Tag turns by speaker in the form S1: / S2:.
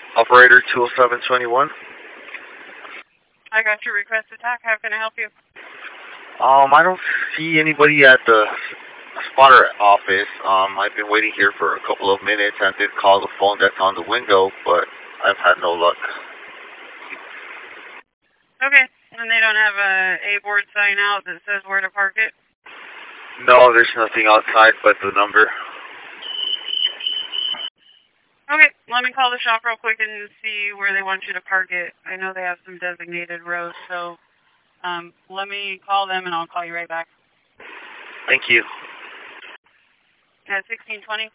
S1: Operator 20721.
S2: I got your request attack. How can I help you?
S1: I don't see anybody at the spotter office. I've been waiting here for a couple of minutes. I did call the phone that's on the window, but I've had no luck.
S2: Okay. And they don't have a board sign out that says where to park it?
S1: No, there's nothing outside but the number.
S2: Okay, let me call the shop real quick and see where they want you to park it. I know they have some designated rows, so let me call them and I'll call you right back.
S1: Thank you.
S2: At 1620?